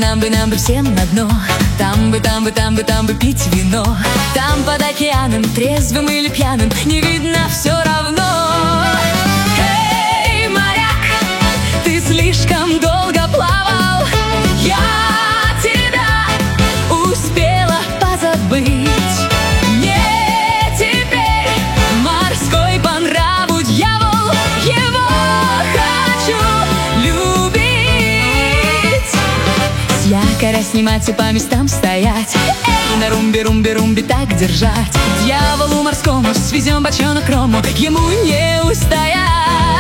нам бы всем на дно. Там бы пить вино. Там под океаном, трезвым или пьяным, не видно все равно. Эй, моряк, ты слишком долго плавал, я тебя успела позабыть. Мне теперь морской по нраву дьявол, его хочу любить. С якоря снимать и по местам стоять, эй, на румбе так держать. Дьяволу морскому свезем бочонок рому, ему не устоять.